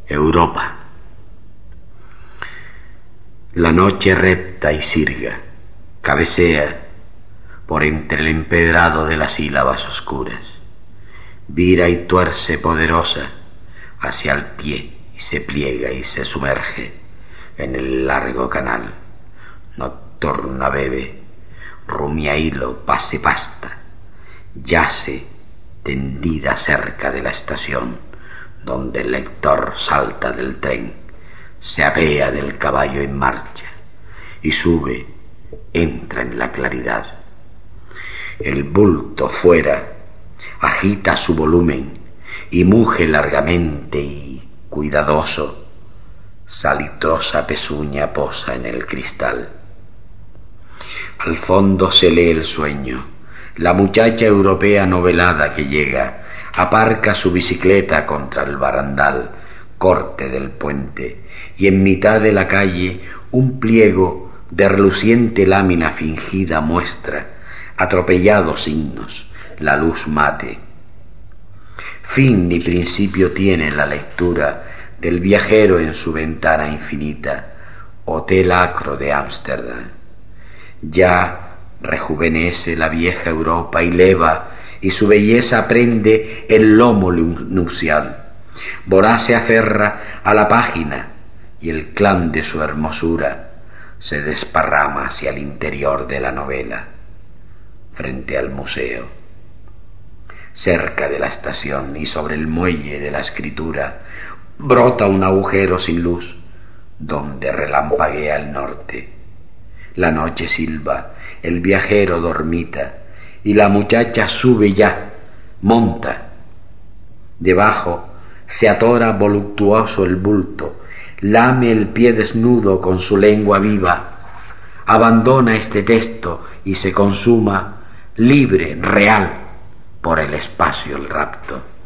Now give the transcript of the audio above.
Europa. La noche repta y sirga, cabecea por entre el empedrado de las sílabas oscuras, vira y tuerce poderosa hacia el pie y se pliega y se sumerge en el largo canal. Nocturna bebe, rumia hilo, pase pasta, yace tendida cerca de la estación, donde el lector salta del tren, se apea del caballo en marcha y sube, entra en la claridad. El bulto fuera agita su volumen y muge largamente y cuidadoso, salitrosa pezuña posa en el cristal. Al fondo se lee el sueño. La muchacha europea novelada que llega aparca su bicicleta contra el barandal, corte del puente, y en mitad de la calle un pliego de reluciente lámina fingida muestra atropellados signos, la luz mate. Fin ni principio tiene la lectura del viajero en su ventana infinita, hotel acro de Ámsterdam. Ya rejuvenece la vieja Europa y leva, y su belleza prende el lomo nupcial. Voraz se aferra a la página, y el clan de su hermosura se desparrama hacia el interior de la novela, frente al museo, cerca de la estación y sobre el muelle de la escritura, brota un agujero sin luz, donde relampaguea el norte. La noche silba, el viajero dormita, y la muchacha sube ya, monta. Debajo se atora voluptuoso el bulto, lame el pie desnudo con su lengua viva, abandona este texto y se consuma, libre, real, por el espacio el rapto.